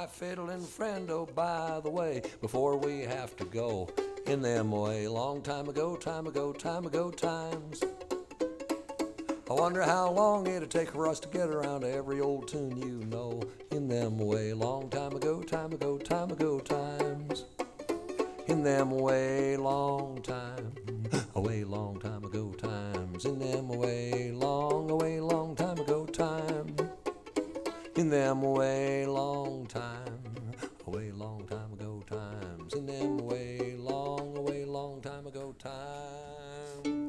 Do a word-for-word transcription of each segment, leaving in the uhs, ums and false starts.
my fiddling friend, oh, by the way, before we have to go in them way, long time ago, time ago, time ago times. I wonder how long it'll take for us to get around to every old tune you know in them way, long time ago, time ago, time ago times. In them way, long time, away, long time ago times. In them way, long, away, long time ago time. In them way, long time, away, long time ago times. In them way, long, away, long time ago time.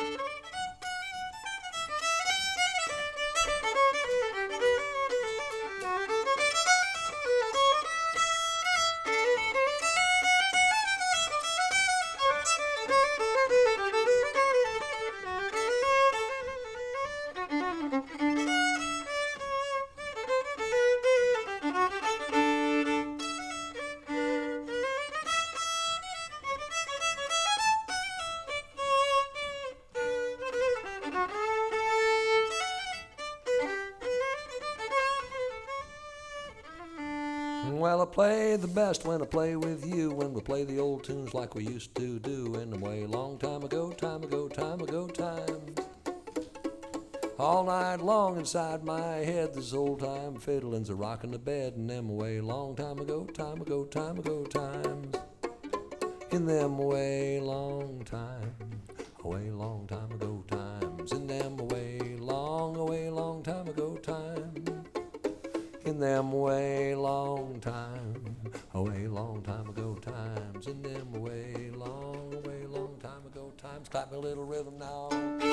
Well, I play the best when I play with you, when we play the old tunes like we used to do in the way, long time ago, time ago, time ago times. All night long inside my head, this old time fiddling's a rockin' the bed in them way, long time ago, time ago, time ago times. In them way, long time, away, long time ago times. In them way, long, away, long time ago time. In them way, long time, away, long time ago times. In them way, long, away, long time ago times. Clap me a little rhythm now.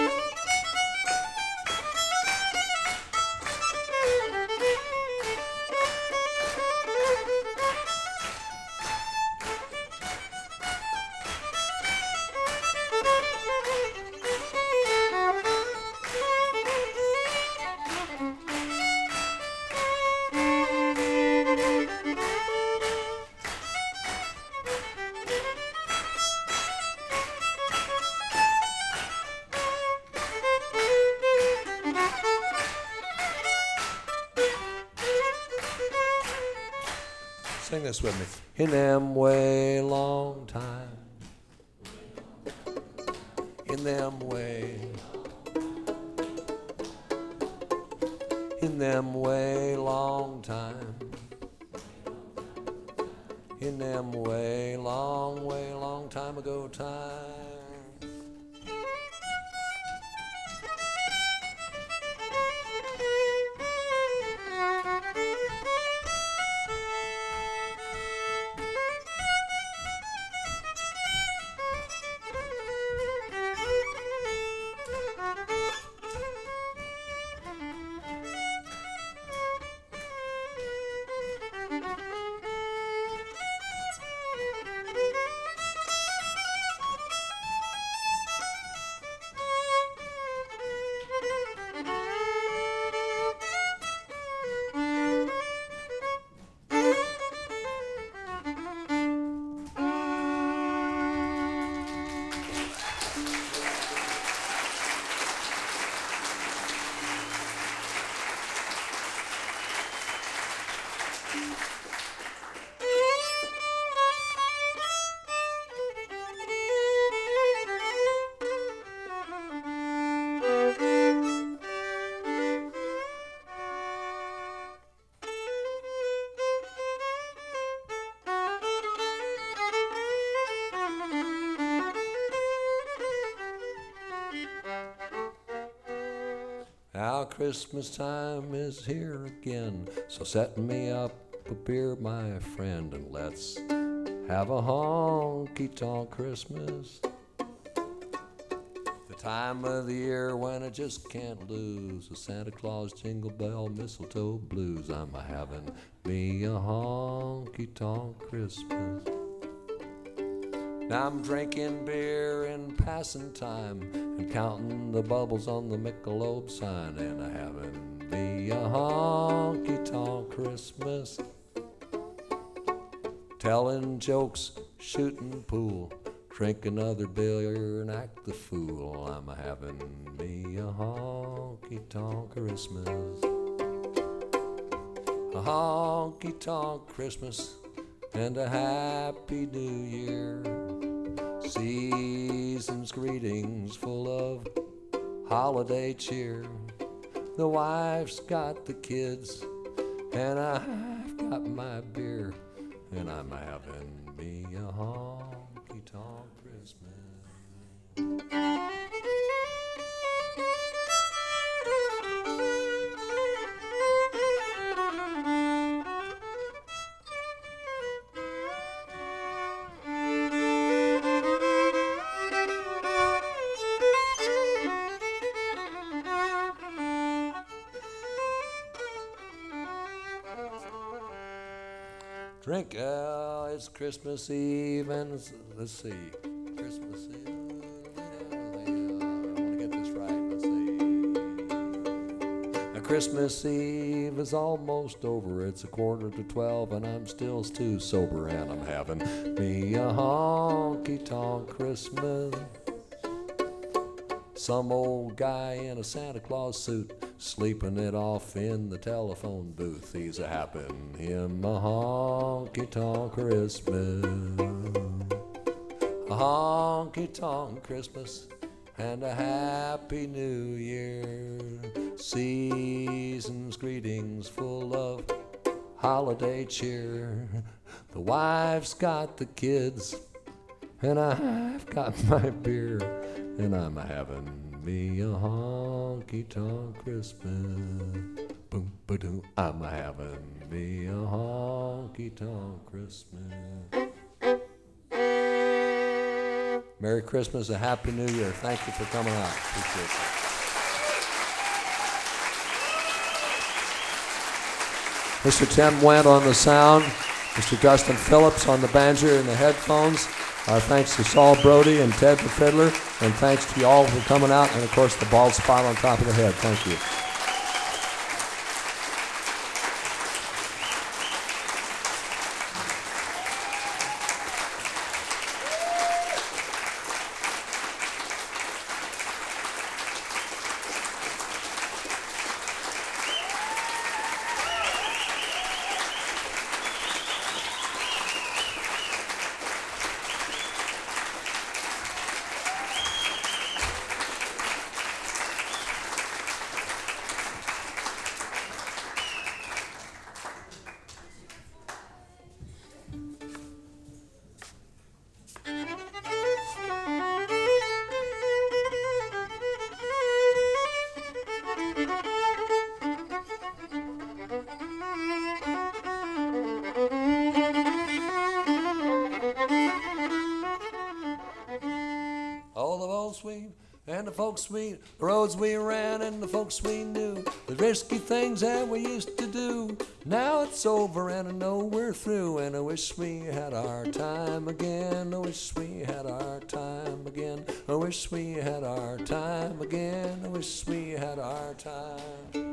Sing this with me. In them way, long time. In them way. In them way, long time. In them way, long, way, long time ago time. Now Christmas time is here again, so set me up a beer, my friend, and let's have a honky-tonk Christmas. The time of the year when I just can't lose the Santa Claus Jingle Bell Mistletoe Blues. I'm a-having me a honky-tonk Christmas. Now I'm drinking beer and passing time and counting the bubbles on the Michelob sign, and a having me a honky-tonk Christmas. Telling jokes, shooting pool, drink another beer and act the fool. I'm a having me a honky-tonk Christmas. a honky-tonk Christmas and a happy new year. Season's greetings full of holiday cheer. The wife's got the kids and I've got my beer, and I'm having me a honky-tonk Christmas. Drink, uh, it's Christmas Eve, and it's, let's see, Christmas Eve, uh, I want to get this right, let's see. Now, Christmas Eve is almost over, it's a quarter to twelve, and I'm still too sober, and I'm having me a honky-tonk Christmas. Some old guy in a Santa Claus suit, sleeping it off in the telephone booth. He's a happin' him a honky-tonk Christmas. A honky-tonk Christmas and a happy new year. Season's greetings full of holiday cheer. The wife's got the kids and I've got my beer, and I'm having me a honky-tonk Christmas. Boom, ba-doom, I'm having me a honky-tonk Christmas. Merry Christmas, a Happy New Year. Thank you for coming out. Appreciate it. Mister Tim Wendt on the sound, Mister Dustin Phillips on the banjo and the headphones. Our thanks to Saul Brody and Ted the Fiddler, and thanks to you all for coming out, and of course the bald spot on top of the head. Thank you. And the folks we, the roads we ran and the folks we knew, the risky things that we used to do. Now it's over and I know we're through, and I wish we had our time again. I wish we had our time again. I wish we had our time again. I wish we had our time.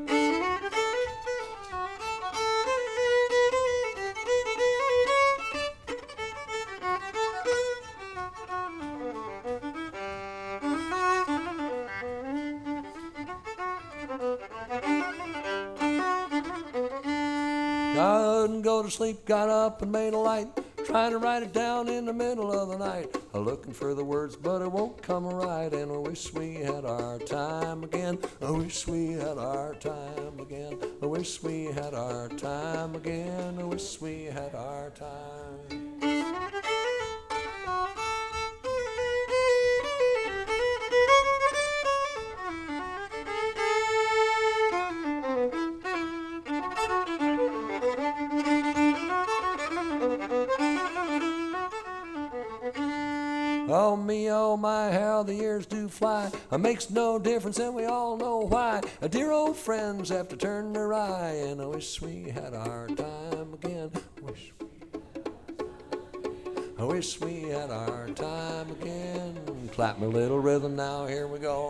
Couldn't go to sleep, got up and made a light, trying to write it down in the middle of the night. I'm looking for the words, but it won't come right, and I wish we had our time again. I wish we had our time again. I wish we had our time again. I wish we had our time. Oh me, oh my, how the years do fly. It makes no difference and we all know why. Our dear old friends have to turn their eye, and I wish we had our time again. Wish we I wish we had our time again. Clap me a little rhythm now, here we go.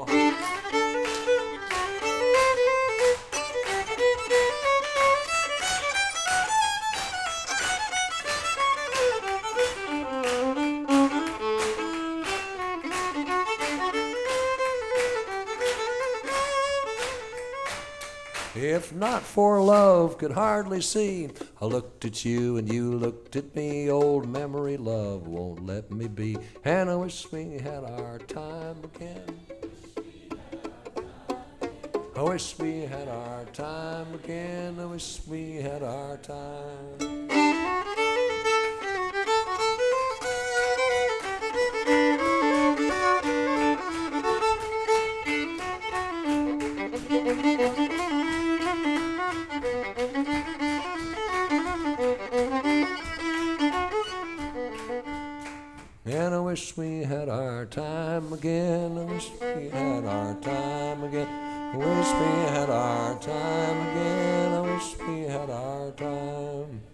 If not for love, could hardly see. I looked at you and you looked at me. Old memory, love won't let me be. And I wish we had our time again. I wish we had our time again. I wish we had our time. And I wish we had our time again. I wish we had our time again. I wish we had our time again. I wish we had our time.